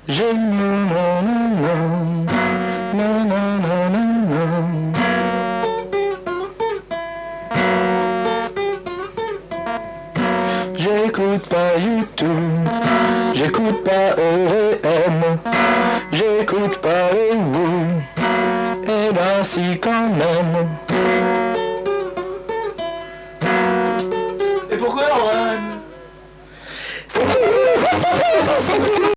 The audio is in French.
J'ai non, non, non, non, non, non, non, non. J'écoute pas YouTube, j'écoute pas EVM, j'écoute pas les Wu, et ben si quand même.